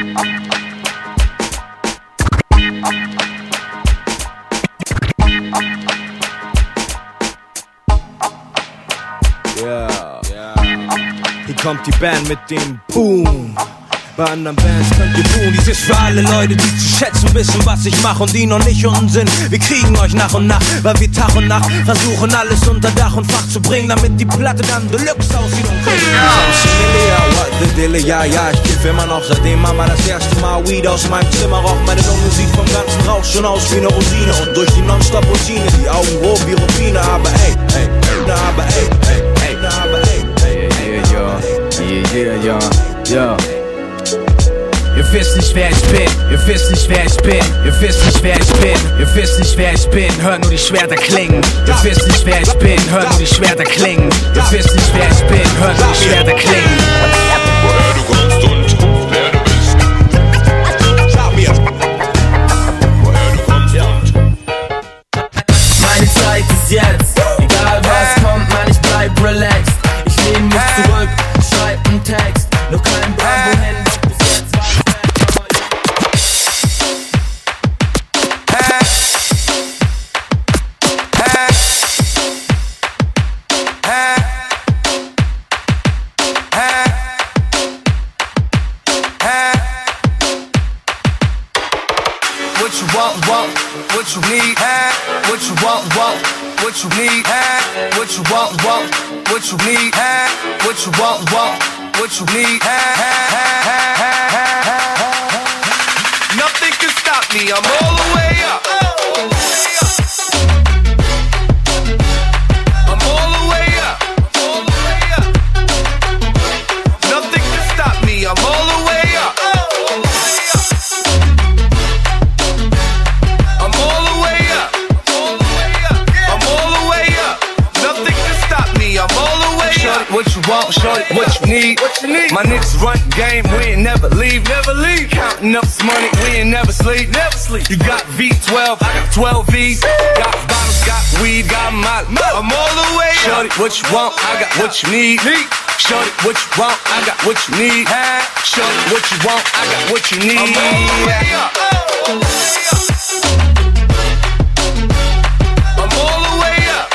Hier kommt die Band mit dem Boom. Bei anderen Bands könnt ihr tun. Dies ist für alle Leute, die zu schätzen wissen, was ich mache und die noch nicht unten sind. Wir kriegen euch nach und nach, weil wir Tag und Nacht versuchen alles unter Dach und Fach zu bringen, damit die Platte dann Deluxe aussieht und kriegt. What the Dille, ja, ich kiff immer noch, seitdem Mama das erste Mal Weed aus meinem Zimmer raucht. Meine Lunge sieht vom ganzen Rauch schon aus wie eine Rosine und durch die Nonstop-Routine die Augen rot wie Rubine. Aber ey, ja. Ihr wisst nicht, wer ich bin, ihr wisst nicht, wer ich bin, ihr wisst nicht, wer ich bin, ihr wisst nicht, wer ich bin, hört nur die Schwerter klingen. Ihr wisst nicht, wer ich bin, hört nur die Schwerter klingen. Ihr wisst nicht, wer ich bin, hört nur die Schwerter klingen. Woher du kommst und wer du bist. Sag mir, woher du kommst und. Meine Zeit ist jetzt, egal was kommt, man, ich bleib relaxed. Ich lehn mich zurück, schreib einen Text, noch kein Plan, wohin. What you need, what you want, what you need, what you want, what you need, what you want, what you need. Nothing can stop me, I'm all the way up. I'm all the way up, all the way up. Nothing can stop me, I'm all the way up. What you want, shorty, what you need. My niggas run the game, we ain't never leave. Counting up this money, we ain't never sleep. You got V12, I got 12 V's. Got bottles, got weed, got molly. I'm all the way up. Shorty, what you want, I got what you need. Shorty, what you want, I got what you need. Shorty, what you want, I got what you need. I'm all the way up. I'm all the way up.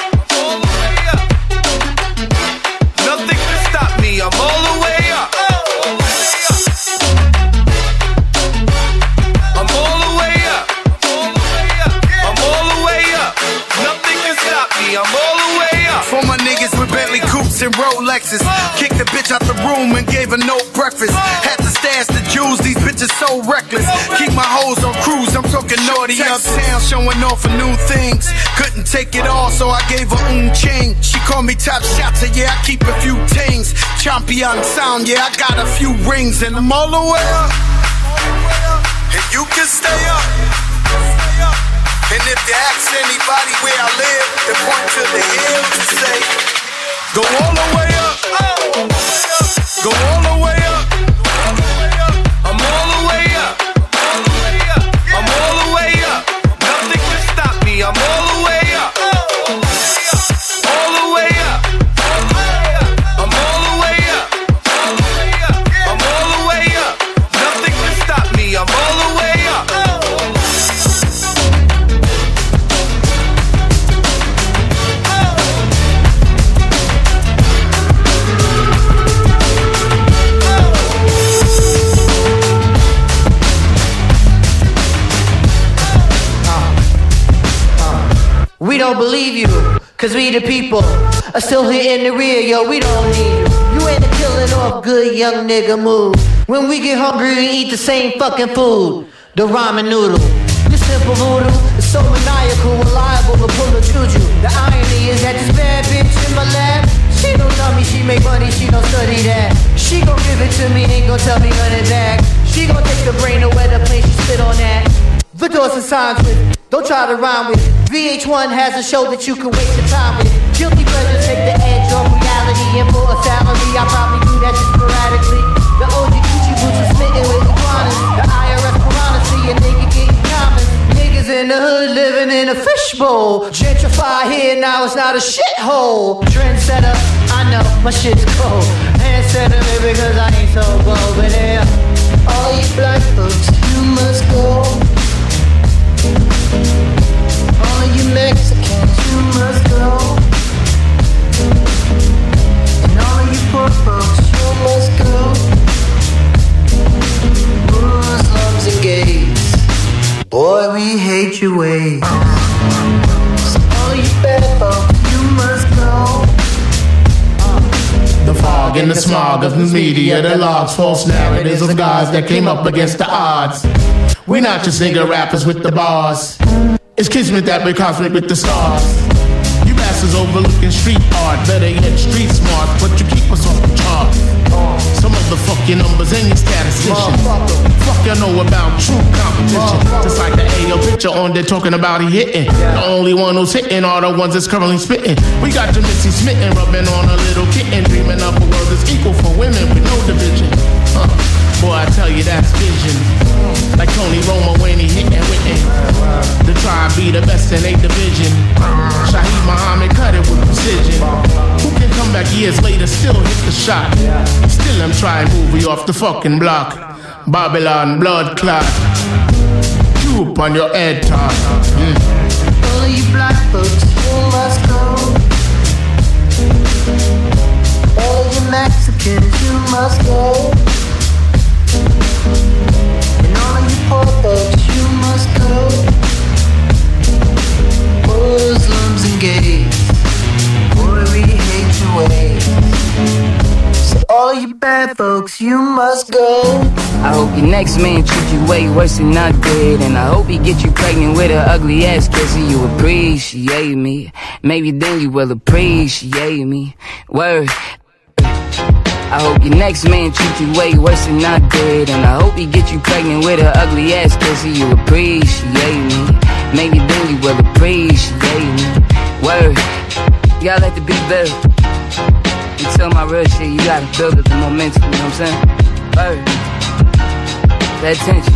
Nothing can stop me, I'm all the way up. I'm all the way up. I'm all the way up. Nothing can stop me, I'm all the way up. For my niggas with Bentley coupes and Rolexes, kicked the bitch out the room and gave her no breakfast. Had to stash the jewels, these bitches so reckless. Keep my hoes on cruise, I'm talking naughty uptown, showing off for new things. Couldn't take it all, so I gave her chain. She called me top shotter, yeah, I keep a few tings. Champion sound, yeah, I got a few rings, and I'm all the way up. And you can stay up. And if you ask anybody where I live, they point to the hills and say, go all the way up. Go all the way up. I'm all the way up. I'm all the way up. Nothing can stop me, I'm all the way up. All the way up. I'm all the way up. I'm all the way up. Nothing can stop me, I'm all the way up. We don't believe you, cause we the people are still here in the rear, yo, we don't need you. You ain't a killing off good young nigga move. When we get hungry, we eat the same fucking food, the ramen noodle. This simple voodoo is so maniacal, reliable to pull a juju. The irony is that this bad bitch in my lap, she don't tell me she make money, she don't study that. She gon' give it to me, ain't gon' tell me none of that. She gon' take the brain to where the place she spit on that. The doors and signs with, don't try to rhyme with. VH1 has a show that you can waste your time with. Guilty pleasures take the edge off reality, and for a salary, I probably do that just sporadically. The OG Gucci boots are smitten with iguanas. The IRS piranha see a nigga getting common. Niggas in the hood living in a fishbowl. Gentrify here, now it's not a shithole. Trendsetter, I know, my shit's cold. Hand center me because I ain't so bold. But yeah, all you black your ways. So all you bad folks, you must go. The fog and the smog of news media, the logs, false narratives of guys that came up against the odds. We're not just nigga rappers with the bars. It's kismet that we're cosmic with the stars. You bastards overlooking street art, better yet street smart, but you keep us off the chart. Some of the fuck your numbers and your statisticians. Fuck you know about true competition. Just like the AO picture on there talking about he hitting. The only one who's hitting are the ones that's currently spitting. We got your Missy smitten, rubbing on a little kitten, dreaming up a world that's equal for women with no division. Boy, I tell you that's vision. Like Tony Romo when he hitting witten. The tribe be the best in a division. Shaheed Muhammad cut it with precision. Who can come back years later, still hit the shot? Still I'm trying to move you off the fucking block. Babylon blood clot. You up on your head top. All you black folks, you must go. All you Mexicans, you must go. And all you poor folks, you must go. Muslims and gays, boy, we hate your ways. So all you bad folks, you must go. I hope your next man treat you way worse than I did. And I hope he get you pregnant with an ugly ass kid so you appreciate me. Maybe then you will appreciate me. Word. I hope your next man treat you way worse than I did. And I hope he get you pregnant with an ugly ass kid so you appreciate me. Maybe then you will appreciate me. Word. You gotta let the beat build. You tell my real shit, you gotta build up the momentum, you know what I'm saying? Word. Pay attention.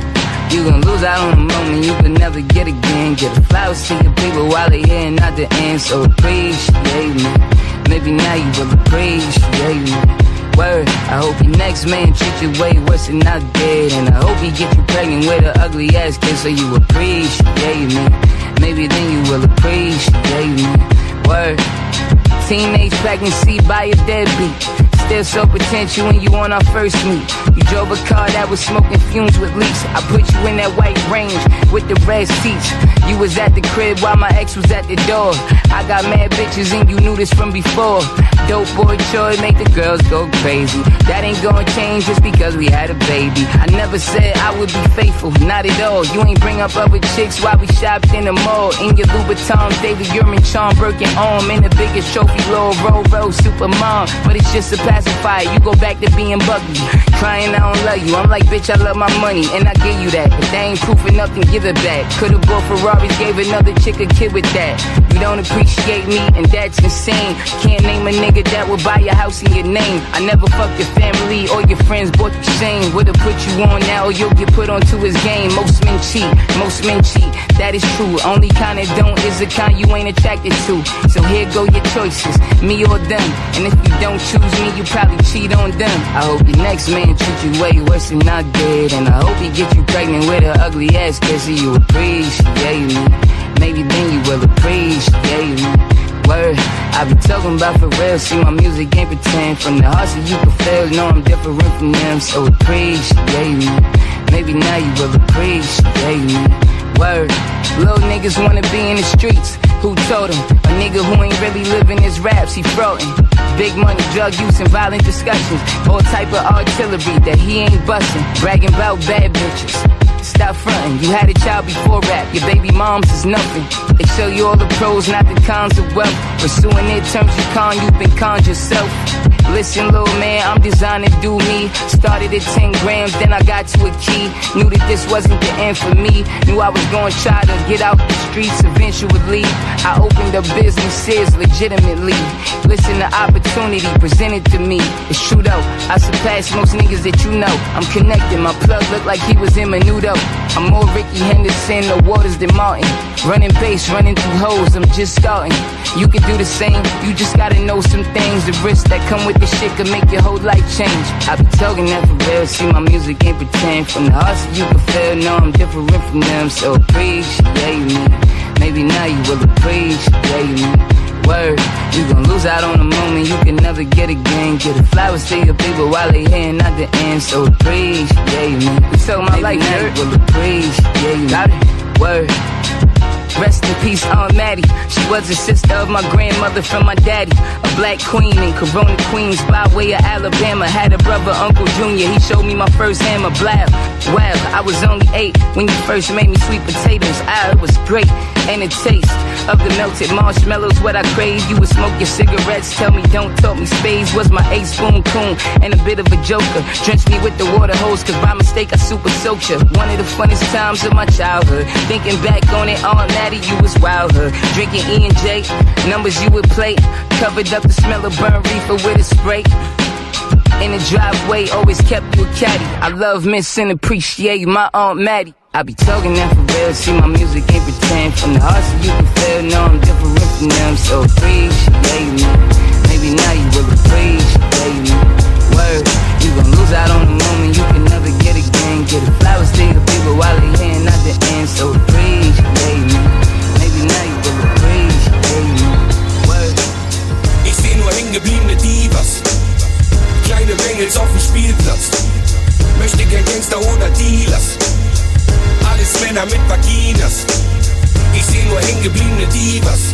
You gon' lose out on a moment you could never get again. Get the flowers to your people while they here and not the end. So appreciate me. Maybe now you will appreciate me. Word, I hope your next man treat you way worse than I did. And I hope he get you pregnant with an ugly ass kid so you appreciate me. Maybe then you will appreciate me. Word, teenage pregnancy by a deadbeat. Still so potential when you on our first meet. You drove a car that was smoking fumes with leaks. I put you in that white Range with the red seats. You was at the crib while my ex was at the door. I got mad bitches and you knew this from before. Dope boy Troy make the girls go crazy. That ain't gonna change just because we had a baby. I never said I would be faithful, not at all. You ain't bring up other chicks while we shopped in the mall. In your Louboutin, David Yurman, Sean Birkin arm. In the biggest trophy, Lil Roro, Supermom. But it's just a pacifier, you go back to being buggy. Crying I don't love you, I'm like bitch I love my money. And I give you that, if they ain't proof enough then give it back. Could've bought Ferraris, gave another chick a kid with that. You don't appreciate me and that's insane. Can't name a nigga that would buy your house in your name. I never fucked your family or your friends, bought you shame. Would've put you on now or you'll get put onto his game. Most men cheat, that is true. Only kind that don't is the kind you ain't attracted to. So here go your choices, me or them. And if you don't choose me, you probably cheat on them. I hope your next man treat you way worse than I did. And I hope he get you pregnant with an ugly ass kid so you appreciate me. Maybe then you will appreciate me. Word, I be talking about for real. See my music ain't pretend. From the heart so you can feel. Know I'm different from them. So appreciate me. Maybe now you will appreciate me. Word, little niggas wanna be in the streets. Who told him? A nigga who ain't really living his raps, he frontin'. Big money, drug use, and violent discussions. All type of artillery that he ain't bustin'. Bragging about bad bitches. Stop frontin', you had a child before rap. Your baby moms is nothing. They show you all the pros, not the cons of wealth. Pursuing their terms you con, you been conned yourself. Listen, little man, I'm designed to do me. Started at 10 grams, then I got to a key. Knew that this wasn't the end for me. Knew I was gonna try to get out the streets eventually. I opened up businesses legitimately. Listen, the opportunity presented to me. It's true though, I surpassed most niggas that you know. I'm connected, my plug looked like he was in Menudo. I'm more Ricky Henderson, the Waters than Martin. Running bass, running through hoes, I'm just starting. You can do the same, you just gotta know some things. The risks that come with this shit could make your whole life change. I be talking that for real, see my music ain't pretend. From the heart so you can feel, know I'm different from them. So appreciate me, maybe now you will appreciate me. Word, you gon' lose out on a moment you can never get again. Get the flowers to your people while they here and not the end. So appreciate me. You told my life, nerd. Will appreciate me. Got it. Word. Rest in peace, Aunt Maddie. She was a sister of my grandmother from my daddy. A black queen in Corona, Queens, by way of Alabama. Had a brother, Uncle Junior. He showed me my first hammer. Blab. Wow, I was only 8 when you first made me sweet potatoes. It was great. And the taste of the melted marshmallows, what I crave. You would smoke your cigarettes, tell me don't talk me. Spades was my 8-spoon coon and a bit of a joker. Drenched me with the water hose, cause by mistake I super soaked you. One of the funnest times of my childhood. Thinking back on it, all natty, you was wildhood. Drinking E&J, numbers you would play. Covered up the smell of burnt reefer with a spray. In the driveway, always kept you a caddy. I love, miss, and appreciate my Aunt Maddie. I be talking that for real, see my music ain't pretend. From the heart so you can feel, no I'm different from them. So appreciate me, maybe now you will appreciate me. Word, you gon' lose out on the moment you can never get again. Get the flowers to the people while they here and not the end. So appreciate me, maybe now you will appreciate me. Word. Ich seh nur hängengebliebene Divas, kleine Bengels auf dem Spielplatz. Möchte gern Gangster oder Dealers, alles Männer mit Vaginas. Ich seh nur hängengebliebene Divas,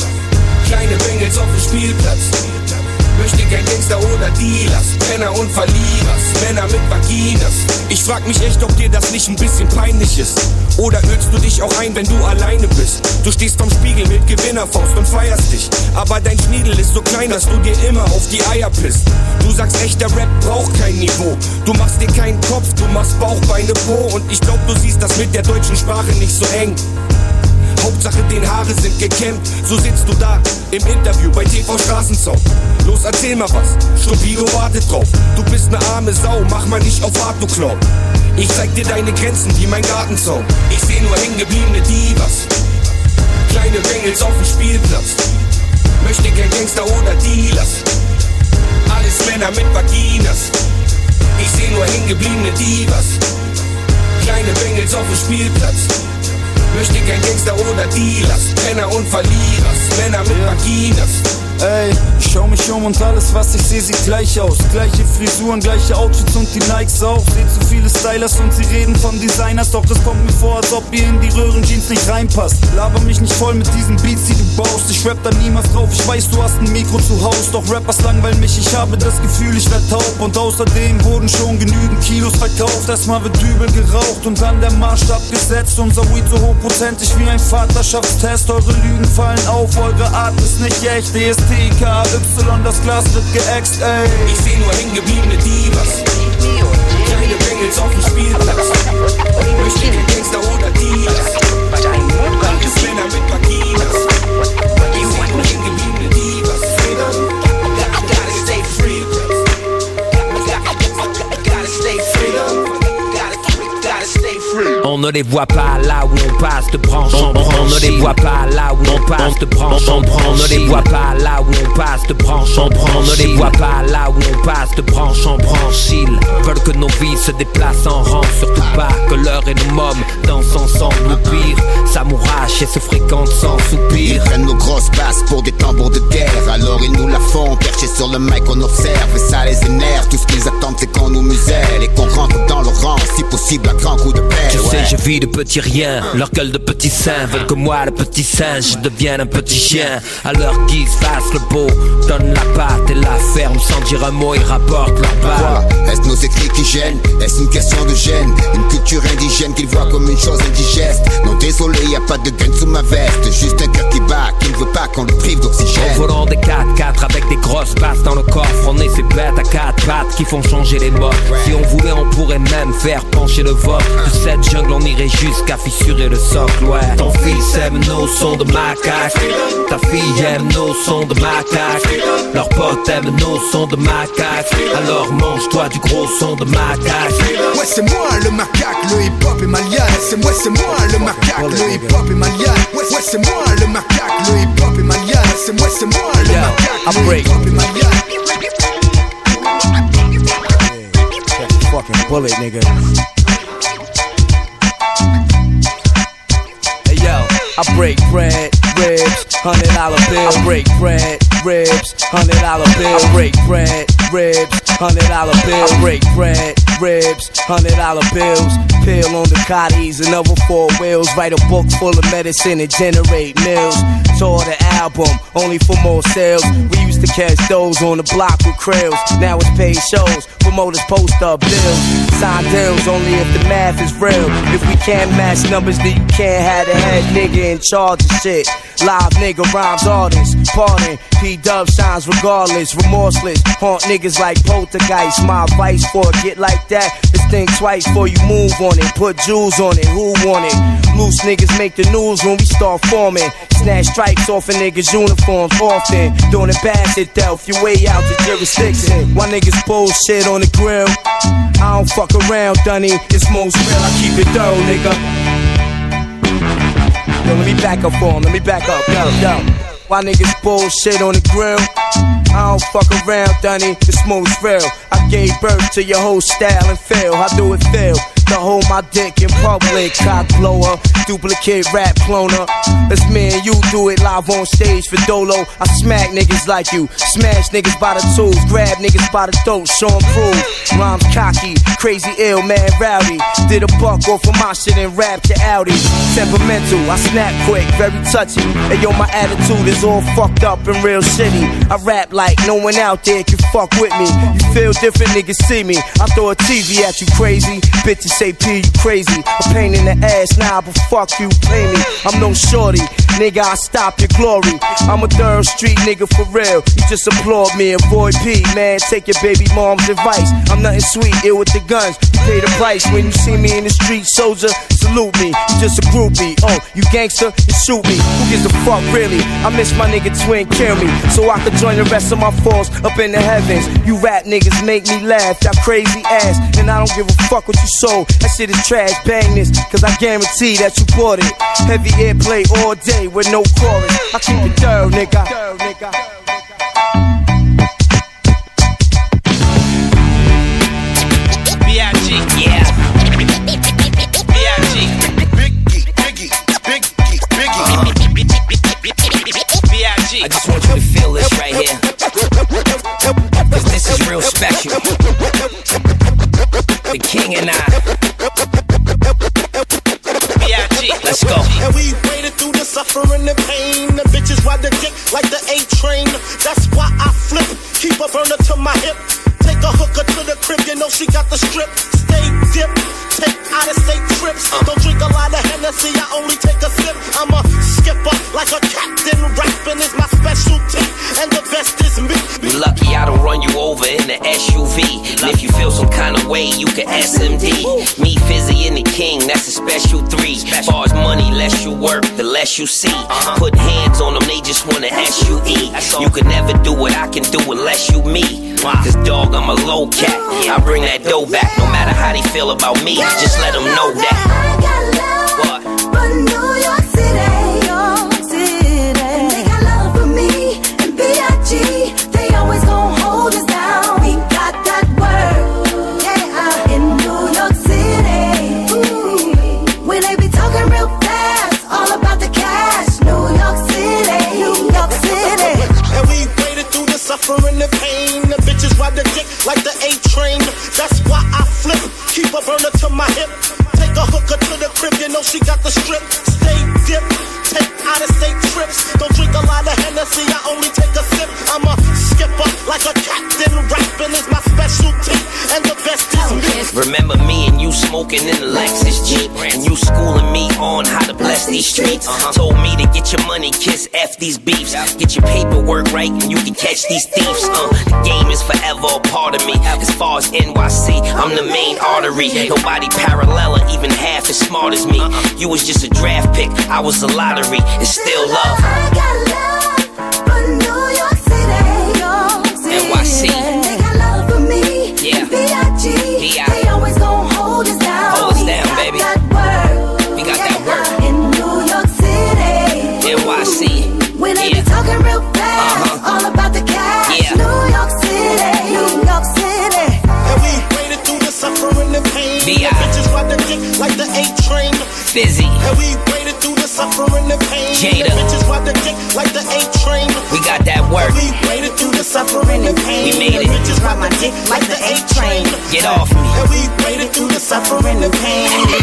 kleine Bengels auf dem Spielplatz. Möchte gern Gangster oder Dealers, Penner und Verlierers, Männer mit Vaginas. Ich frag mich echt, ob dir das nicht ein bisschen peinlich ist. Oder ölst du dich auch ein, wenn du alleine bist? Du stehst vorm Spiegel mit Gewinnerfaust und feierst dich. Aber dein Schniedel ist so klein, dass du dir immer auf die Eier pisst. Du sagst echt, der Rap braucht kein Niveau. Du machst dir keinen Kopf, du machst Bauch, Beine, Po. Und ich glaub, du siehst das mit der deutschen Sprache nicht so eng. Hauptsache den Haare sind gekämmt. So sitzt du da im Interview bei TV Straßenzaun. Los, erzähl mal was, Stupido wartet drauf. Du bist ne arme Sau, mach mal nicht auf hart, du Clown. Ich zeig dir deine Grenzen wie mein Gartenzaun. Ich seh nur hängengebliebene Divas, kleine Bengels auf dem Spielplatz. Möchte gern Gangster oder Dealers, alles Männer mit Vaginas. Ich seh nur hängengebliebene Divas, kleine Bengels auf dem Spielplatz. Möchte gern Gangster oder Dealers, Penner und Verlierers, Männer mit Vaginas. Ey, ich schau mich um und alles was ich seh sieht gleich aus. Gleiche Frisuren, gleiche Outfits und die Nikes auch. Seh zu viele Stylers und sie reden von Designers. Doch es kommt mir vor, als ob ihr in die Röhrenjeans nicht reinpasst. Laber mich nicht voll mit diesen Beats, die du baust. Ich rap da niemals drauf, ich weiß du hast ein Mikro zu Haus. Doch Rappers langweilen mich, ich habe das Gefühl ich werd taub. Und außerdem wurden schon genügend Kilos verkauft. Erstmal wird übel geraucht und dann der Maßstab gesetzt. Unser Weed so hochprozentig wie ein Vaterschaftstest. Eure Lügen fallen auf, eure Art ist nicht echt. DSTKY, das Glas wird geäxt, ey. Ich seh nur hängengebliebene Divas, kleine Bengels auf dem Spielplatz. Möchte gern Gangster oder Dealers, alles Männer mit Vaginas. Ich seh nur hängengebliebene Divas, gotta stay free, gotta stay free, gotta stay free. On ne les voit pas là où on passe de branche en branche. On ne les voit pas là où on passe de branche en branche. On ne les voit pas là où on passe de branche en branche. On ne les voit pas là où on passe de branche en branche. Ils veulent que nos vies se déplacent en rang. Surtout pas que l'heure et nos mômes dansent ensemble. Ou pire, s'amourachent et se fréquentent sans soupir. Ils prennent nos grosses basses pour des tambours de guerre. Alors ils nous la font, perchés sur le mic on observe. Et ça les énerve, tout ce qu'ils attendent c'est qu'on nous muselle. Et qu'on rentre dans le rang, si possible un grand coup de pelle. Tu sais, je vis de petits riens, leur gueule de petits seins veulent que moi, le petit singe, devienne un petit chien. À leur guise, fasse le beau, donne la patte et la ferme sans dire un mot, ils rapportent leur part. Est-ce nos écrits qui gênent? Est-ce une question de gêne? Une culture indigène qu'ils voient comme une chose indigeste? Non désolé, y a pas de gun sous ma veste, juste un cœur qui bat, qui ne veut pas qu'on le prive d'oxygène. Au volant des 4x4 avec des grosses basses dans le coffre, on est ces bêtes à 4 pattes qui font changer les modes. Si on voulait, on pourrait même faire pencher le vote. De cette jungle, on irait jusqu'à fissurer le socle, ouais. Ton fils aime nos sons de macaque, ta fille aime nos sons de macaque, leurs potes aiment nos sons de macaque, alors mange-toi du gros son de macaque. Ouais, c'est moi le macaque, le hip-hop est malien. C'est moi le macaque, le hip-hop est malien. Ouais, c'est moi le macaque, le hip-hop est malien. C'est moi le macaque, le hip-hop est malien. Fucking bullet, nigga. Hey yo, I break bread, ribs, $100 bill. I break bread, ribs, $100 bill. I break bread, ribs, $100 bill. I break bread, ribs, $100 bills. pill on the Cotties and other 4 wheels. Write a book full of medicine and generate mills. Tour the album, only for more sales. We used to catch those on the block with krills. Now it's paid shows, promoters post up bills. Sign deals only if the math is real. If we can't match numbers, then you can't have the head nigga in charge of shit. Live nigga rhymes artists, pardon. P-Dub shines regardless, remorseless. Haunt niggas like poltergeist. My advice for a get like that is think twice before you move on it. Put jewels on it, who want it? Loose niggas make the news when we start forming. Snatch stripes off a niggas' uniforms often. Doing it bad shit though, if you way out the jurisdiction. Why niggas bullshit on the grill? I don't fuck around, Dunny. It's most real, I keep it thorough, nigga. Yo, let me back up for him, let me back up, yo. Why niggas bullshit on the grill? I don't fuck around, Dunny, it's most real. I gave birth to your whole style and feel. How do it feel? To hold my dick in public, cock blower, duplicate rap cloner. It's me and you do it live on stage for Dolo. I smack niggas like you, smash niggas by the tools, grab niggas by the throat, show 'em prove. Rhymes cocky, crazy ill, mad rowdy. Did a buck off of my shit and rapped to Audi. Temperamental, I snap quick, very touchy. And yo, my attitude is all fucked up and real shitty. I rap like no one out there can fuck with me. You feel different, niggas see me. I throw a TV at you crazy. Bitches say P, you crazy. A pain in the ass now, but fuck you, pay me. I'm no shorty, nigga, I stop your glory. I'm a third street nigga for real. You just applaud me, avoid P, man. Take your baby mom's advice. I'm nothing sweet, ill with the guns. You pay the price when you see me in the street, soldier. Salute me, you just a groupie. Oh, you gangster, you shoot me. Who gives a fuck, really? I miss my nigga Twin, kill me, so I could join the rest of my force up in the heavens. You rap niggas make me laugh, that crazy ass, and I don't give a fuck what you sold. That shit is trash, bang this, cause I guarantee that you bought it. Heavy airplay all day with no chorus. I keep it thorough, nigga. B.I.G. Yeah. B.I.G. B.I.G. I just want you to feel this right here, cause this is real special. The king and I. B.I.G. Let's go. And we waited through the suffering and pain. The bitches ride the dick like the A train. That's why I flip. Keep a burner to my hip. Take a hooker to the crib, you know she got the strip. Stay dip, take out of state trips. Don't drink a lot of Hennessy, I only take a sip. I'm a skipper like a captain. Rapping is my specialty, and the best is me. You lucky I don't run you over in the SUV. And if you feel some kind of way, you can SMD. Me, Fizzy, and the King, that's a special 3. As far as money, less you work, the less you see. Put hands on them, they just wanna SUE. You can never do what I can do unless you me. Cause dog, I'm a low cat. I bring that dough back, no matter how they feel about me. Just let them know that. I got love for New York City. And they got love for me and B.I.G. They always gon' hold us down. We got that word, yeah, in New York City. When they be talking real fast, all about the cash. New York City, New York City. And we waited through the suffering and pain. The bitches ride the dick like the A train. That's why I flip. Keep a burner to my hip. Take a hooker to the crib, you know she got the strip. Stay dip, take out of state trips. Don't drink a lot of Hennessy, I only take a sip. I'm a skipper like a captain. Rapping is my specialty, and the best is me. Remember me and you smoking in the Lexus Jeep, and you schooling me on how to bless these streets. Told me to get your money, kiss F these beefs. Get your paperwork right and you can catch these thieves. The game is forever a part of me. As far as NYC, I'm the main artery. Nobody parallel or even half as smart as me. You was just a draft pick, I was a lottery. It's still love. I got love for New York City, NYC. And they got love for me, yeah. B.I.G. They always gon' hold us down. Hold us down, baby. We got that word in New York City, NYC. When they be talking real fast, all about the cash. Yeah. New York City, New York City. And we waited through the suffering and pain. B.I. The bitches ride the dick like the A train. Fizzy. And we waited through the suffering and pain. Jada. The bitches ride the dick like the A train. We got that work. And we waited through the suffering and pain. We made it. The bitches ride my dick like the A train. Get off me. And we waited through the suffering and pain.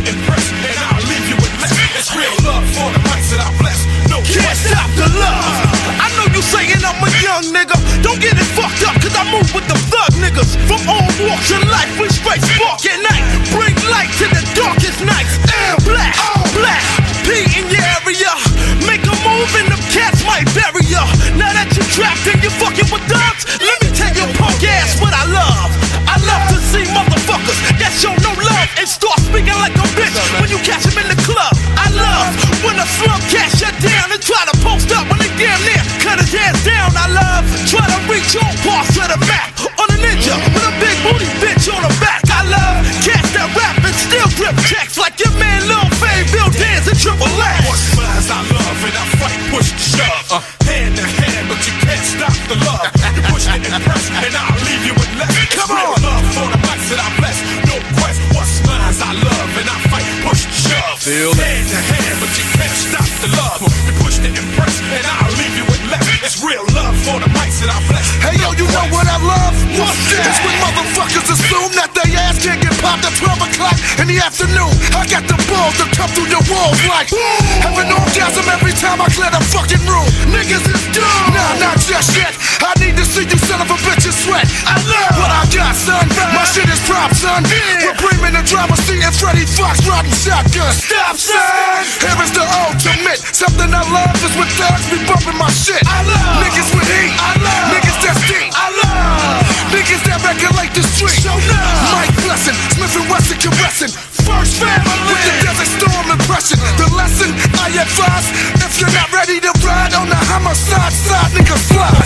to impress, and I'll leave you with less. It's real love for the mics that I bless. No, can't stop the love. I know you saying I'm a young nigga. Don't get it fucked up, cause I move with the thug niggas. From all walks of life, we straight spark at night. Bring light to the darkest nights. Black, black, P in your area. Make a move and them cats might bury ya. Now that you're trapped and you're fucking with dogs, let me tell your punk ass what I love. I love to see motherfuckers that show no love and start speaking like a bitch when you catch them in the club. I love when a slum cat shut down and try to post up when they damn near cut his ass down. I love try to reach all parts of the map on a ninja with a big booty bitch on the back. I love cats that rap and still grip checks like your man Lil Fame, Bill Dance and Triple X. What's mine I love and I fight, push and shove. Hand to hand, but you can't stop the love. You push to impress, and I'll leave you with less. Come on, love for the mics that I bless. No quest, what's mine I love and I fight, push and shove. Hand to hand, but you can't stop the love. You push to impress, and I'll leave you with less. It's real love for the mics that I bless. Hey yo, you know what I love? What's that? It's when motherfuckers assume that their ass can't get popped at 12 o'clock in the afternoon. I got the balls to come through your walls like have an orgasm every time I clear the fucking room. Niggas is dumb. Nah, not just yet. I need to see you son of a bitches sweat. I love what I got, son. My shit is prop, son. We're bringing the drama, seeing Freddie Fox riding shotgun. Stop, son. Here is the ultimate. Something I love is when thugs be bumping my shit. I love niggas with heat. I love niggas that's deep. I love niggas that regulate the street. Show love. Mike Blessing, Smith and Wesson caressing. First family with the Desert Storm impression. The lesson I advise: if you're not ready to ride on the homicide side, nigga slide.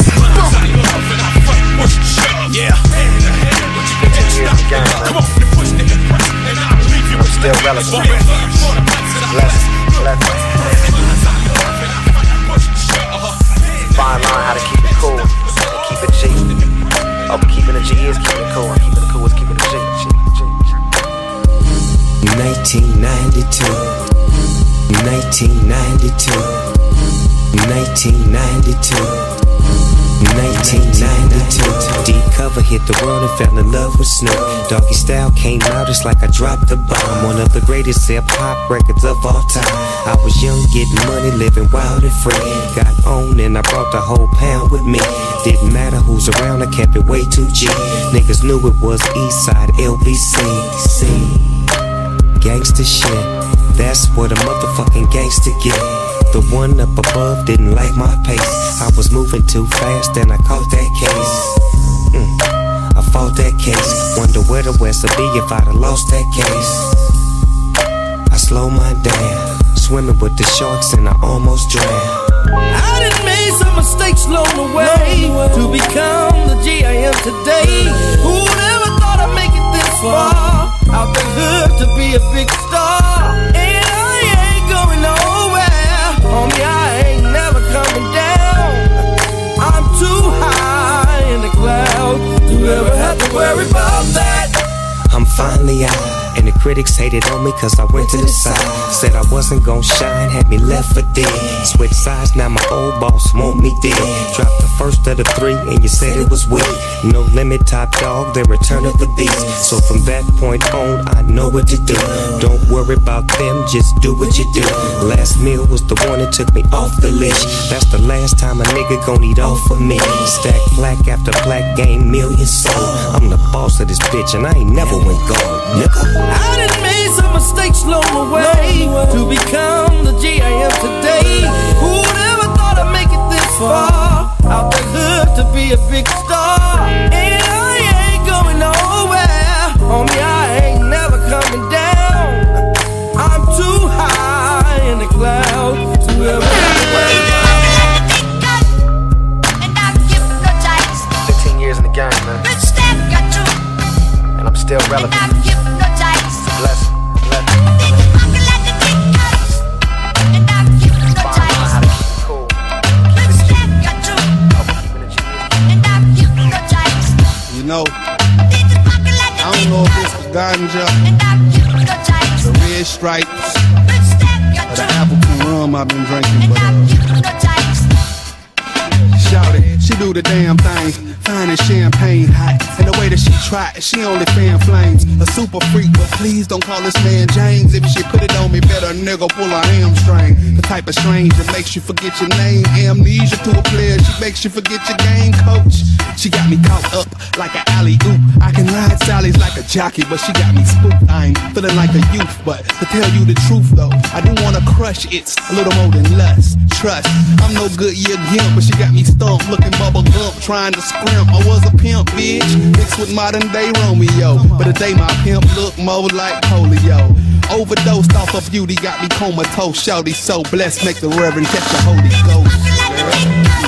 Yeah. Come on, you push the impress, and I'll leave you with still relevant. Fine line how to keep it cool and keep it G. Oh, keeping it G is keeping it cool, and keeping it cool is keeping it G. 1992, 1992, 1992. 1992, deep cover hit the world and fell in love with Snoop. Doggy Style came out, it's like I dropped the bomb. One of the greatest hip-hop records of all time. I was young, getting money, living wild and free. Got on and I brought the whole pound with me. Didn't matter who's around, I kept it way too G. Niggas knew it was Eastside LBC. See, gangsta shit, that's what a motherfucking gangsta get. The one up above didn't like my pace. I was moving too fast and I caught that case. I fought that case. Wonder where the West would be if I'd have lost that case. I slow mine down, swimming with the sharks and I almost drowned. I done made some mistakes along the way to become the G I am today. Who never thought I'd make it this far? Out the hood to be a big star. And I ain't going nowhere. Homie, I ain't never coming down. I'm too high in the clouds to ever have to worry about that. I'm finally out, and the critics hated on me cause I went to the side. Said I wasn't gon' shine, had me left for dead. Switch sides, now my old boss want me dead. Dropped the first of the three and you said it was weak. No Limit, Top Dog, the return of the beast. So from that point on, I know what to do. Don't worry about them, just do what you do. Last meal was the one that took me off the leash. That's the last time a nigga gon' eat off of me. Stack plaque after plaque, game millions sold. I'm the boss of this bitch and I ain't never went gold, nigga. I done made some mistakes along the way to become the G I am today. Who never thought I'd make it this far? Out the hood to be a big star. And I ain't going nowhere. Homie, I ain't never coming down. I'm too high in the clouds to ever have to worry about. 15 years in the game, man. And I'm still relevant. Bless. You know, I don't know if this was ganja, the red stripes, or the Appleton rum I've been drinking, but shout it. She do the damn things, fine as champagne hot. And the way that she try it, she only fan flames. A super freak, but please don't call this man James. If she put it on me, better nigga pull a hamstring. The type of strange that makes you forget your name. Amnesia to a player, she makes you forget your game, coach. She got me caught up like an alley-oop. I can ride Sally's like a jockey, but she got me spooked. I ain't feeling like a youth, but to tell you the truth though, I do wanna crush it's a little more than lust. Trust, I'm no good year gimp, but she got me stumped, looking bubble gump, trying to scrimp. I was a pimp, bitch, mixed with modern day Romeo. But today my pimp look more like polio. Overdosed off of beauty, got me comatose. Shawty so blessed, make the reverend catch the Holy Ghost. Girl.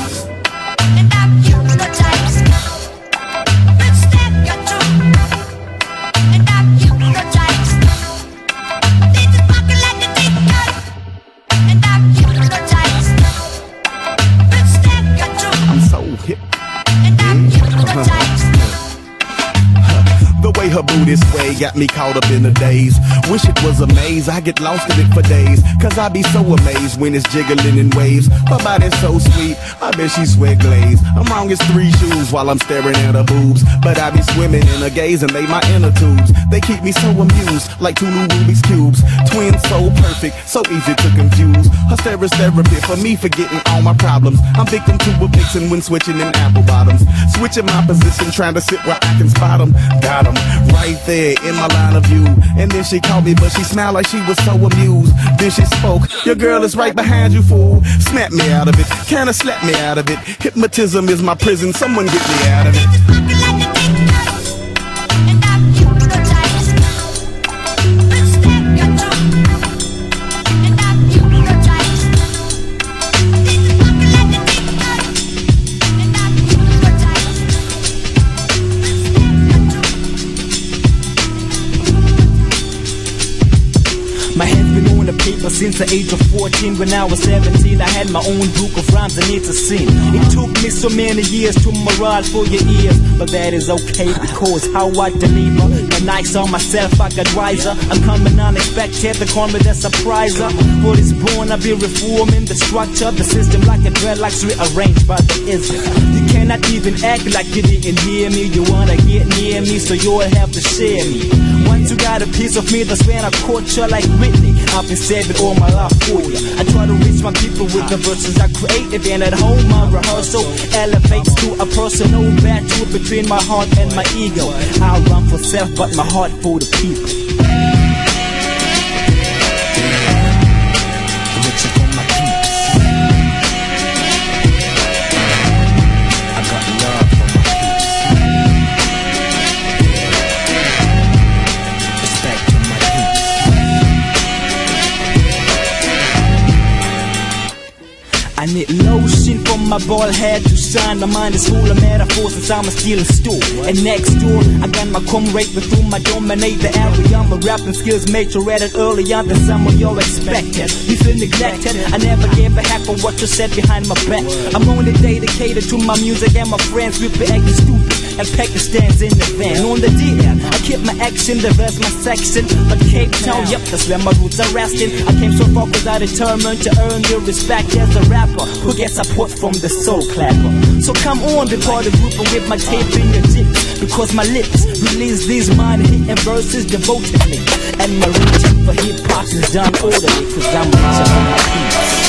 The way her booty sway got me caught up in the daze. Wish it was a maze, I get lost in it for days. Cause I be so amazed when it's jiggling in waves. Her body's so sweet, I bet she sweat glaze. I'm wrong as 3 shoes while I'm staring at her boobs. But I be swimming in her gaze and they my inner tubes. They keep me so amused, like 2 new Rubik's Cubes. Twins so perfect, so easy to confuse. Her stare is therapy for me forgetting all my problems. I'm victim to a vixen when switching in apple bottoms. Switching my position, trying to sit where I can spot them. Got them right there in my line of view. And then she called me, but she smiled like she was so amused. Then she spoke, your girl is right behind you, fool. Snap me out of it, kinda slap me out of it. Hypnotism is my prison, someone get me out of it. Since the age of 14, when I was 17, I had my own book of rhymes I need to sing. It took me so many years to morale for your ears, but that is okay because how I deliver the nights on myself, I got wiser. I'm coming unexpected, they call me the surpriser. What is born, I be reforming the structure, the system like a dreadlocks rearranged by the ism. You cannot even act like you didn't hear me. You wanna get near me, so you'll have to share me. Once you got a piece of me, that's when I caught you like Whitney. I've been saving all my life for you. I try to reach my people with the verses I created, and at home my rehearsal elevates to a personal battle between my heart and my ego. I run for self, but my heart for the people. I need lotion from my bald head to shine. My mind is full of metaphors since I'm a stealing stool. And next door, I got my comrade with whom I dominate the area. My rapping skills matured earlier than some of you expected. You feel neglected, I never gave a heck for what you said behind my back. I'm only dedicated to my music and my friends. We be acting stupid and Pakistan's in the van. On the DL, I keep my action, the verse my section. But Cape Town, yep, that's where my roots are resting. I came so far cause I determined to earn your respect as a rapper who gets support from the soul clapper. So come on, be part of the group and get my tape in your dick, because my lips release these mind-hitting verses devotedly. And my reaching for hip-hop is done orderly, cause I'm reaching for my peace.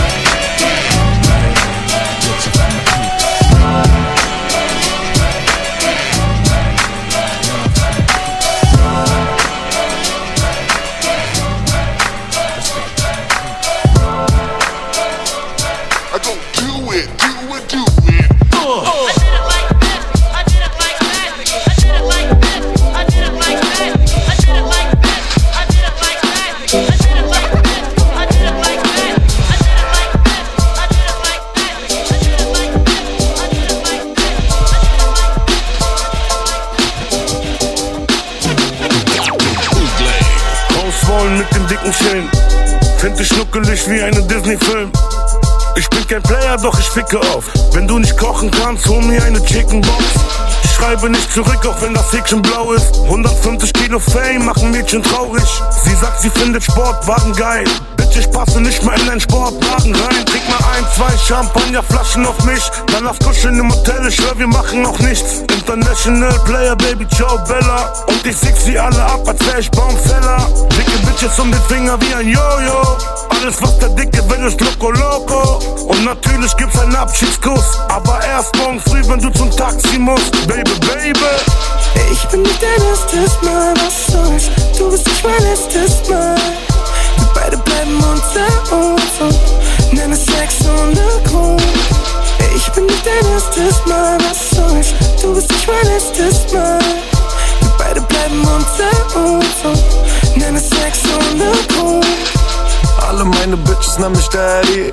Find ich schnuckelig wie einen Disney-Film. Ich bin kein Player, doch ich ficke auf. Wenn du nicht kochen kannst, hol mir eine Chicken Box. Ich schreibe nicht zurück, auch wenn das Häkchen blau ist. 150 Kilo Fame machen Mädchen traurig. Sie sagt, sie findet Sportwagen geil. Bitch, ich passe nicht mehr in einen Sportwagen rein. Trink mal 1, 2 Champagnerflaschen auf mich. Dann lass kuscheln im Hotel, ich schwör, wir machen noch nichts. International Player, Baby, ciao Bella. Und ich sieg sie alle ab, als wär ich Baumfäller. Dicke Bitches um den Finger wie ein Jojo. Alles, was der Dicke will, ist Loco Loco. Und natürlich gibt's einen Abschiedskuss. Aber erst morgen früh, wenn du zum Taxi musst. Baby, Baby. Ich bin nicht dein erstes Mal, was soll's? Du bist nicht mein letztes Mal. Wir beide bleiben unter uns und nennen Sex Untergrund. Ich bin nicht dein erstes Mal, was soll's? Du bist nicht mein letztes Mal. Wir beide bleiben unter uns und nennen Sex Untergrund. Alle meine Bitches nennen mich Daddy.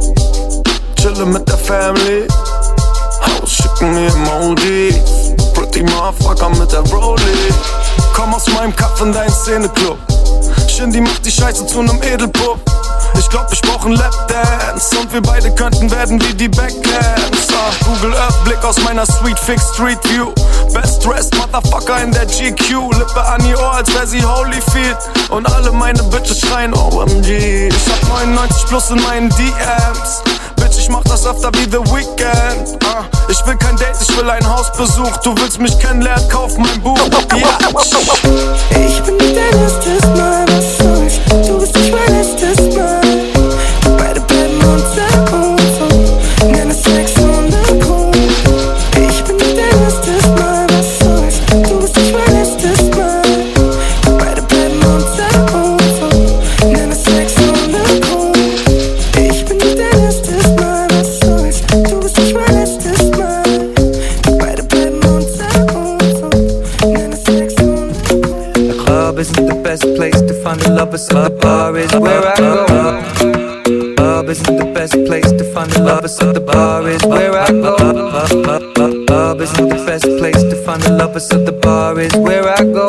Chillen mit der Family. Haus schicken mir Emojis. Pretty Motherfucker mit der Rollie. Komm aus meinem Kopf in deinen Szeneclub. Shindy macht die Scheiße zu nem Edelpup. Ich glaub, ich brauch 'n Lapdance. Und wir beide könnten werden wie die Backlands. Google Earth, Blick aus meiner Sweet Fix Street View. Best dressed Motherfucker in der GQ. Lippe an ihr Ohr, als wär sie Holyfield. Und alle meine Bitches schreien OMG. Ich hab 99 plus in meinen DMs. Bitch, ich mach das öfter wie The Weeknd. Ich will kein Date, ich will ein Hausbesuch. Du willst mich kennenlernen, kauf mein Buch. Ja. Ich bin nicht dein erstes Mal, was soll's? Du bist nicht mein letztes Mal. Wir beide bleiben unter uns und nennen Sex Untergrund. Ich bin nicht dein erstes Mal, was soll's? Du bist nicht mein letztes Mal. Wir beide bleiben unter uns und nennen Sex Untergrund. Ich bin nicht dein erstes Mal, was soll's? Du bist nicht mein letztes Mal. Wir beide bleiben unter uns und nennen Sex Untergrund. The club isn't the best place to find the lovers, so the bar is where I go. Club isn't the best place to find the lovers, so the bar is where I go. Club isn't the best place to find the lovers, so the bar is where I go.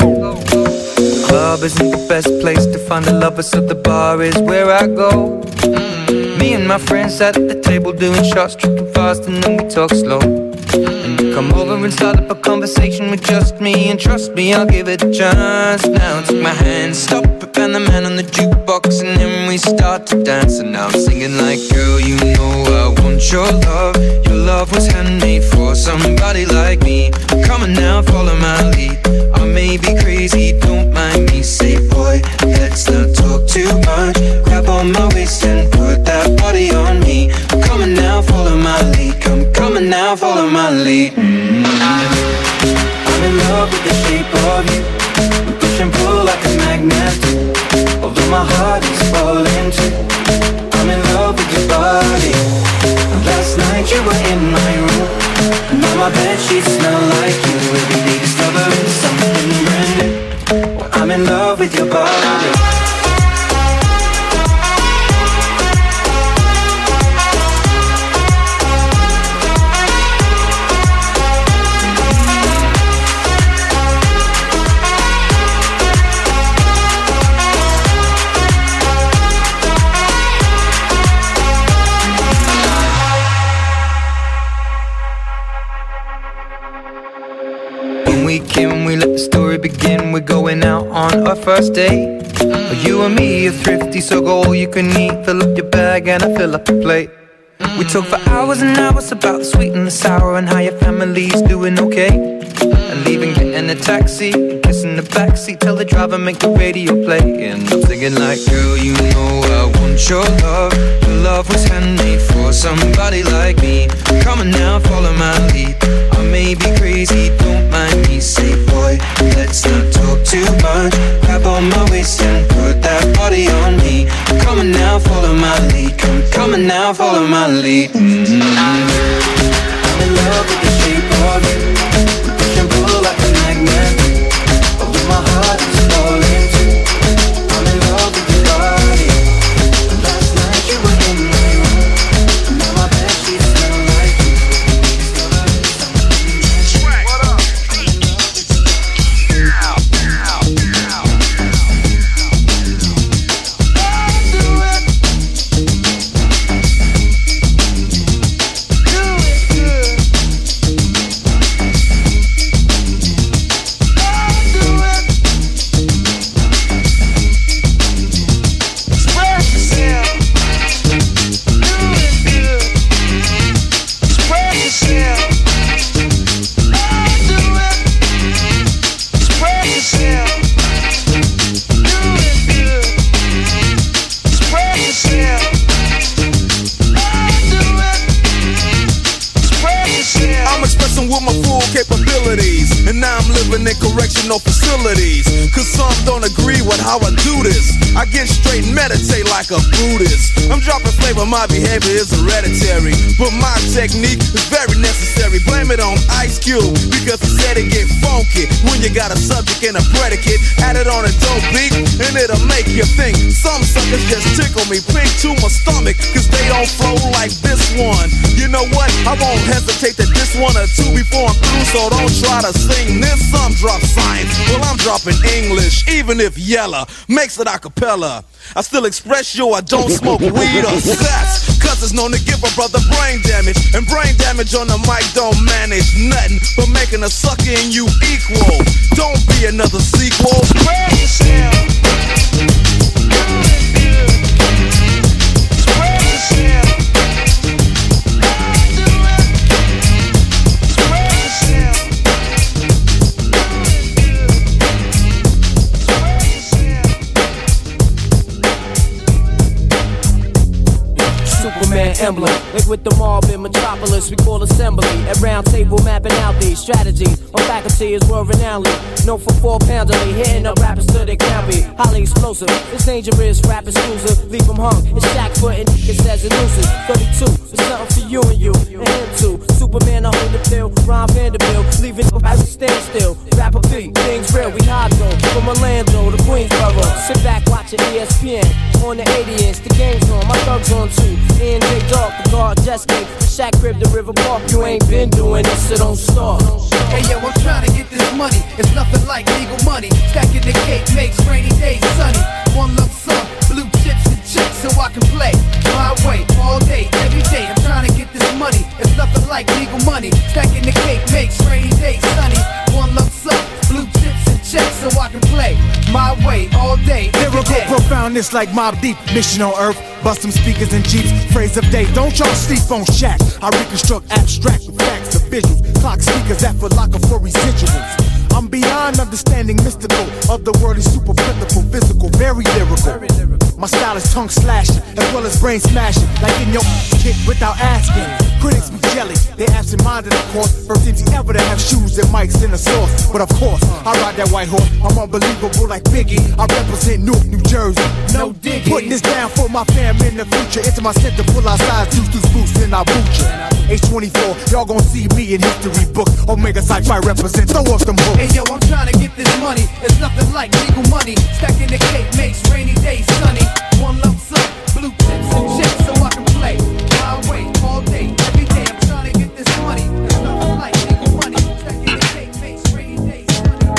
Club isn't the best place to find the lovers, so the bar is where I go. Me and my friends at the table doing shots, tripping fast, and then we talk slow. And you come over and start up a conversation with just me, and trust me, I'll give it a chance. Now take my hand, stop it, and the man on the jukebox, and then we start to dance. And now I'm singing like, girl, you know I want your love. Your love was handmade for somebody like me. Come on now, follow my lead. I may be crazy, don't mind me. Say, boy, let's not talk too much. Grab on my waist and put that body on me. Come on now, follow my lead. Come on now, follow my lead. I'm in love with the shape of you. We push and pull like a magnet do. Although my heart is falling too. I'm in love with your body. Last night you were in my room. Now my bed sheets smell like you. Every day discovering something brand new. Well, I'm in love with your body. We let the story begin. We're going out on our first date. You and me are thrifty, so go all you can eat. Fill up your bag and I fill up the plate. We talk for hours and hours about the sweet and the sour and how your family's doing okay. And leaving, getting a taxi, kissing the backseat, tell the driver make the radio play. And I'm singing like, girl, you know I want your love. Your love was handmade for somebody like me. Come on now, follow my lead. I may be crazy, don't mind me. Say, boy, let's not talk too much. Grab on my waist and put that body on me. Come on now, follow my lead. Come on now, follow my lead. I'm in love with the shape of you. We push and pull like a magnet. Although my heart is falling too. I'm in love with your body. Last night you were in my room. Now my bed sheets smell like you. What up? no facilities, cause some don't agree with how I do this. I get straight and meditate like a Buddhist. I'm dropping flavor, my behavior is hereditary, but my technique is very necessary. Blame it on Ice Cube, because he said it get funky when you got a subject and a predicate. Add it on a dope beat, and it'll make you think. Some suckers just tickle me pink to my stomach, cause they don't flow like this one. You know what? I won't hesitate to diss one or two before I'm through, so don't try to sing this. Some drop science, well I'm dropping English, even if Yella makes it a cappella. I still express yo, I don't smoke weed or sex, cause it's known to give a brother brain damage, and brain damage on the mic don't manage nothing but making a sucker in you equal. Don't be another sequel. Spread yourself. Spread yourself. Superman emblem, like with the mob in Metropolis, we call assembly. At round table mapping out these strategies. My faculty is world renownedly known for 4-pounding, hitting up rappers till they can't be. Highly explosive, it's dangerous, rap exclusive. Leave them hung, it's Shaq foot and it says it loses. 32, it's something for you and you, and him too. Superman, I hold the pill, Ron Vanderbilt, leaving I stand still. Rapper P, things real, we hydro. From Orlando to Queensboro, sit back watching ESPN. On the 80-inch, the game's on, my thugs on too. And J Dog, the guard, just came from Shaq crib to River Park. You ain't been doing this, so don't start. Hey yo, I'm trying to get this money. It's nothing like legal money. Stacking the cake makes rainy days sunny. One lump sum, blue chips and checks so I can play my way all day, every day. I'm trying to get this money. It's nothing like legal money. Stacking the cake makes rainy days sunny. One lump sum, blue chips and checks so I can play my way all day. Lyrical profoundness like Mobb Deep, mission on earth. Bust some speakers and jeeps, phrase of day. Don't y'all sleep on Shaq. I reconstruct abstract with facts of visuals. Clock speakers that for locker for residuals. I'm beyond understanding mystical, otherworldly, super plentiful, physical, very lyrical. My style is tongue slashing, as well as brain smashing, like in your kick without asking. Critics be jelly, they absent-minded of course. First MC ever to have shoes and mics in the source. But of course, I ride that white horse, I'm unbelievable like Biggie. I represent Newark, New Jersey, no digging. Putting this down for my fam in the future. Into my center, pull our size, juice to boost, and I boot you. H24, y'all gon' see me in history book. Omega Sci-Fi represent, throw off them books. Hey yo, I'm trying to get this money. It's nothing like legal money. Stacking the cake makes rainy days sunny. One lump sum, blue chips and checks so I can play my way all day, every day. I'm trying to get this money. It's nothing like legal money. Stacking the cake makes rainy days sunny.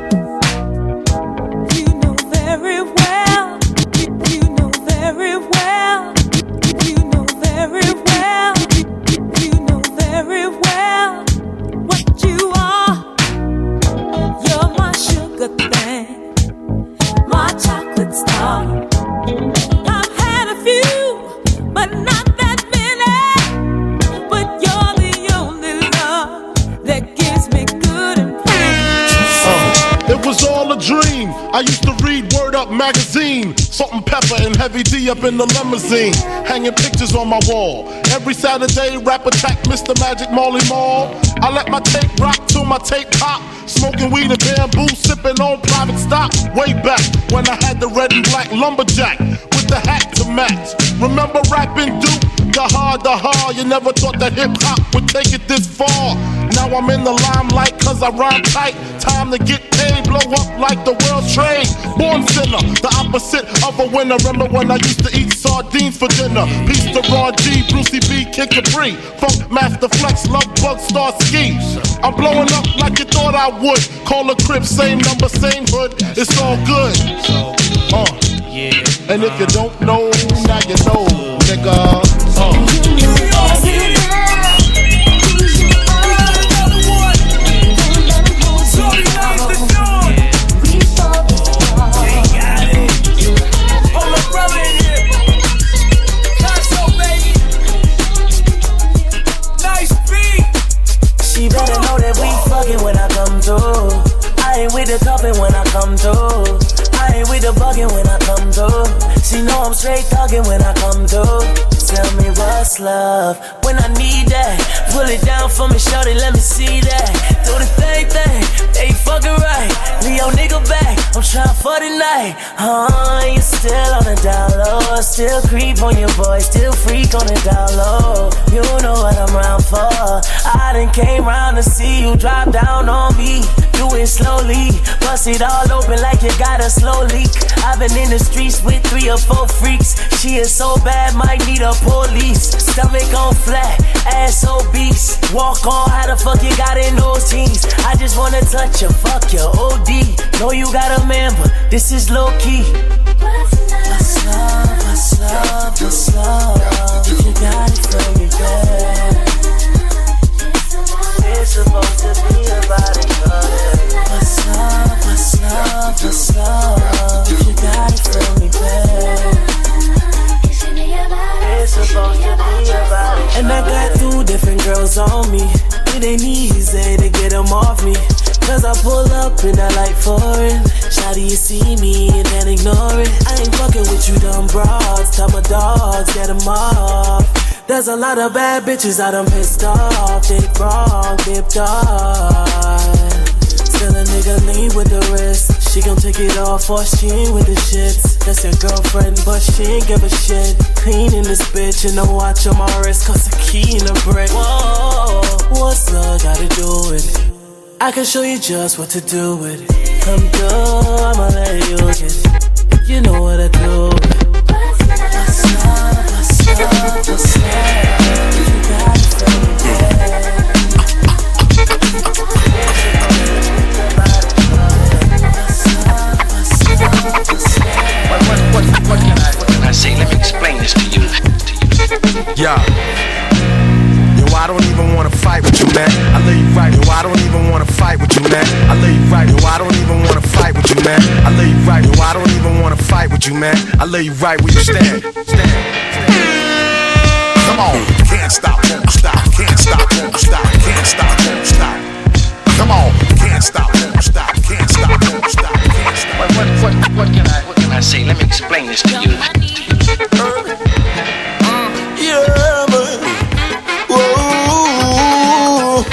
You know very well. You know very well. You know very well. You know very well what you are. You're my sugar thing, my chocolate star. I've had a few, but not that many. But you're the only love that gives me good and plenty. It was all a dream. I used to read Word Up magazine. Salt-N-Pepa and Heavy D up in the limousine, hanging pictures on my wall. Every Saturday, rap attack Mr. Magic Marley Marl. I let my tape rock till my tape pop. Smoking weed and bamboo, sipping on private stock. Way back when I had the red and black lumberjack with the hat to match. Remember rapping Duke? The hard, you never thought that hip-hop would take it this far. Now I'm in the limelight cause I rhyme tight. Time to get paid, blow up like the world's trade. Born sinner, the opposite of a winner. Remember when I used to eat sardines for dinner? Peace to Ron G, Brucey B, Kid Capri, Funk Master Flex, Love Bug, Star Ski. I'm blowing up like you thought I would. Call a crib, same number, same hood. It's all good. Yeah. And if you don't know, now you know, nigga. She better know that we fucking when I come through. I ain't with the cuffin' when I come through. I ain't with the buggin' when I come through. She know I'm straight talking when I come through. tell me what's love. When I need that, pull it down for me, shorty, let me see that. Do the thing, they fucking right. Leo nigga back, I'm trying for the night. You still on the down low, still creep on your boy, still freak on the down low. You know what I'm round for. I done came round to see you drop down on me. Do it slowly, bust it all open like you got a slow leak. I've been in the streets with 3 or 4 freaks. She is so bad, might need a police. Stomach on flat, ass obese. Walk on, how the fuck you got in those jeans? I just wanna touch you, fuck your OD. Know you got a man, but this is low key. What's love, what's love, what's love? You got it from me, babe. It's supposed to be about it, what's love, what's love, what's love? You got it from me, babe. It's supposed to be about it. And I got 2 different girls on me. It ain't easy to get them off me. Cause I pull up and I like foreign. Shawty, you see me and then ignore it. I ain't fucking with you dumb broads. Tell my dogs, get them off. There's a lot of bad bitches I done pissed off. They wrong, dipped off. Still a nigga lean with the wrist. She gon' take it off or she ain't with the shits. That's your girlfriend but she ain't give a shit. Clean in this bitch and a watch on my wrist. Cause the key in the brick. Whoa, what's love got to do with it? I can show you just what to do with it. Come through, I'ma let you get it. You know what I do. What's love, what's love, what's love? You got it from me, yeah. What can I say? Let me explain this to you. Yeah. Yo, I don't even wanna fight with you, man. I lay you right. Yo, I don't even wanna fight with you, man. I lay you right. Yo, I don't even wanna fight with you, man. I lay you right. Yo, I don't even wanna fight with you, man. I lay you right where you stand. Come on, can't stop, won't stop, can't stop, won't stop, can't stop, won't stop. Come on, can't stop, won't stop, can't stop, won't stop, can't stop. What can I say? Let me explain this to you. Yeah, man. Whoa.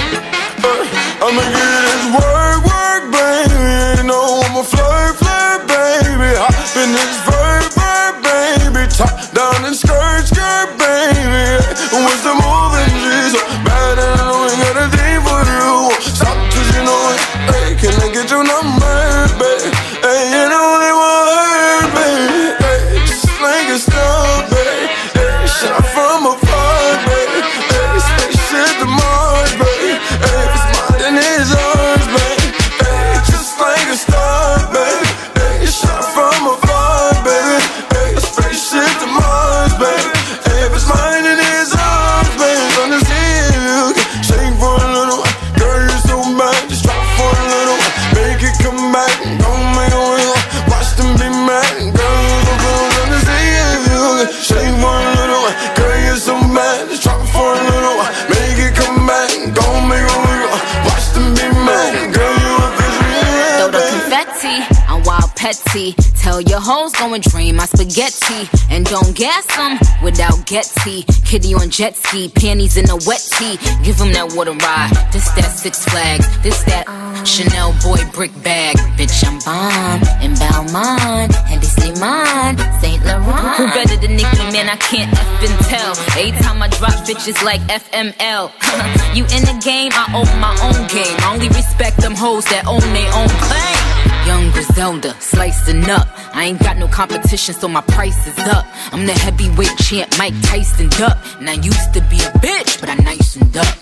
I'ma get this work, baby. You know I'm a flirt, baby. Hop in this verb, baby. Top down and skirt, baby. What's the moving, G? So bad and I know ain't got a thing for you. Stop, cause you know it. Hey, can I get your number, baby? Hey, you know they want, baby. Hey, just like a star, baby. Hey, shot from afar, baby. Hey, spaceship to Mars, baby. Hey, it's mine and it's ours, baby. Hey, just like a star, baby. Hey, shot from afar, baby. Hey, spaceship to Mars, baby. Hey, it's mine and it's ours, baby. Gonna see you shake for a little while. Girl, you're so bad, just drop for a little while. Make it come back, don't make a wiggle. Watch them be mad, girl, you're so good. Gonna see you shake for a little while. Girl, you're so bad, just drop for a little while. Make it come back, don't make a wiggle. Watch them be mad, girl, you're a bitch. Throw the confetti, I'm wild petty. Tell your hoes go and drain my spaghetti. And don't gas them without Getty. Kitty on jet ski, panties in a wet tee. Give them that water ride. This that Six Flags. This that Chanel boy brick bag. Bitch, I'm bomb in Balmain. And they say mine, Saint Laurent. Who better than Nicki, man, I can't effing tell. Every time I drop bitches like FML. You in the game, I own my own game. I only respect them hoes that own their own claim. Young Griselda, slicing up. I ain't got no competition, so my price is up. I'm the heavyweight champ, Mike Tyson up. And I used to be a bitch, but I nicened up.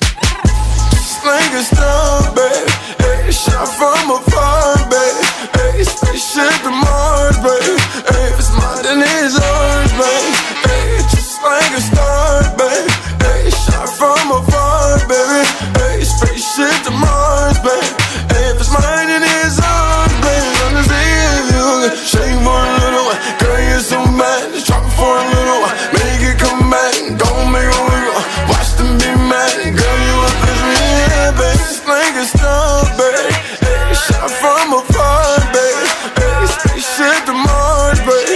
Like a star, baby. Hey, shot from afar, baby. Hey, spaceship to Mars, baby. Hey, if it's mine, then it's ours, baby. Hey, just like a star, baby. Hey, shot from afar, baby. Hey, spaceship to Mars, baby. Hey, if it's mine, then it's ours, baby. Gonna see you shake for a little while. Girl, you're so bad, just drop it for a little while. Make it come back, don't make a wiggle. Watch them be mad, girl, you a bitch, yeah, baby. Just like a star, baby. Hey, shot from afar, baby. Hey, spaceship to Mars, baby.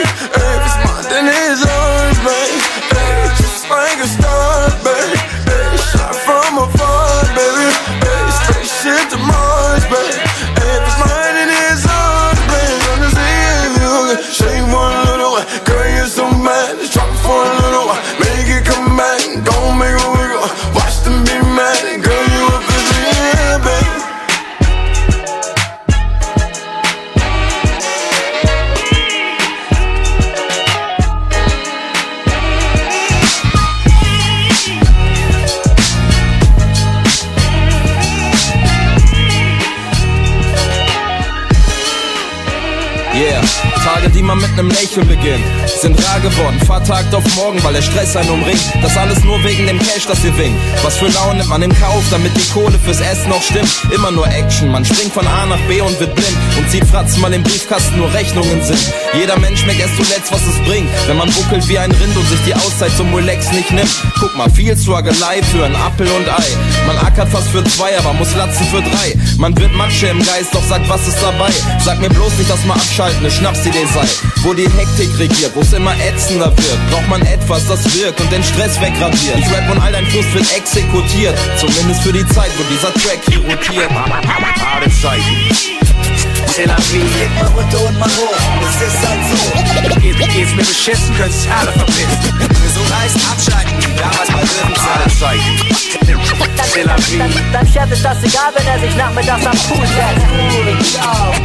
immer mit nem Lächeln beginnt. Sind rar geworden, Fahrtag auf morgen, weil der Stress einen umringt. Das alles nur wegen dem Cash, das ihr winkt. Was für Launen nimmt man in Kauf, damit die Kohle fürs Essen noch stimmt? Immer nur Action, man springt von A nach B und wird blind und sieht fratzen mal im Briefkasten nur Rechnungen sind. Jeder Mensch merkt erst zuletzt, was es bringt, wenn man buckelt wie ein Rind und sich die Auszeit zum Relax nicht nimmt. Guck mal, viel Struggelei für ein Appel und Ei. Man ackert fast für 2, aber muss latzen für 3. Man wird Matsche im Geist, doch sagt, was ist dabei? Sag mir bloß nicht, dass mal abschalten eine Schnapsidee sei. Wo die Hektik regiert, wo's immer ätzender wird, braucht man etwas, das wirkt und den Stress wegradiert. Ich rap und all dein Frust wird exekutiert, zumindest für die Zeit, wo dieser Track hier rotiert. Harte Zeiten. C'est la vie. Mal runter und mal hoch, das ist halt so. Geht's mir beschissen, könnt sich alle verpissen. So heißt abschalten, damals bei Löwenzahn. Zeiten. C'est la vie. Deinem Chef ist das egal, wenn er sich nachmittags am Pool setzt.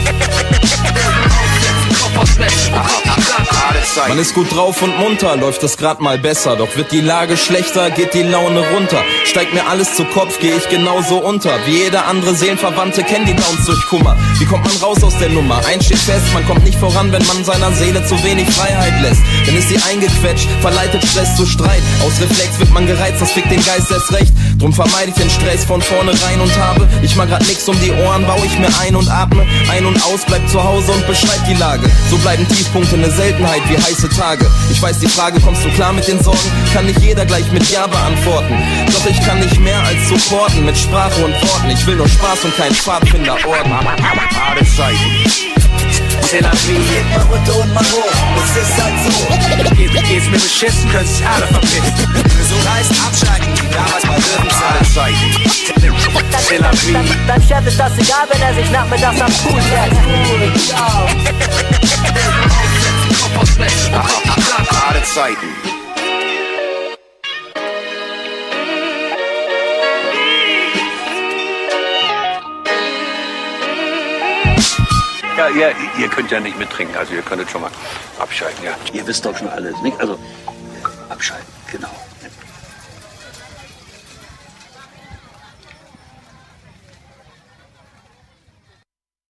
Man ist gut drauf und munter, läuft es grad mal besser. Doch wird die Lage schlechter, geht die Laune runter. Steigt mir alles zu Kopf, geh ich genauso unter. Wie jeder andere Seelenverwandte kennt die Downs durch Kummer. Wie kommt man raus aus der Nummer? Eins steht fest, man kommt nicht voran, wenn man seiner Seele zu wenig Freiheit lässt. Dann ist sie eingequetscht, verleitet Stress zu Streit. Aus Reflex wird man gereizt, das fickt den Geist erst recht. Drum vermeide ich den Stress von vornherein und habe ich mal grad nix um die Ohren, baue ich mir ein und atme ein und aus, bleib zu Hause und beschreib die Lage. So bleiben Tiefpunkte eine Seltenheit wie heiße Tage. Ich weiß die Frage, kommst du klar mit den Sorgen? Kann nicht jeder gleich mit Ja beantworten. Doch ich kann nicht mehr als supporten mit Sprache und Worten. Ich will nur Spaß und kein Pfadfinderorden. Harte Zeiten. C'est la vie. Mal runter und mal hoch, das ist halt so. Geht's mir beschissen, könnt sich alle verpissen. So heißt abschalten, damals bei Löwenzahn. Zeiten. C'est la vie. Deinem Chef ist das egal, wenn er sich nachmittags am Pool setzt. Harte Zeiten. Ja, ihr könnt ja nicht mittrinken, also ihr könntet schon mal abschalten, ja. Ihr wisst doch schon alles, nicht? Also, abschalten, genau.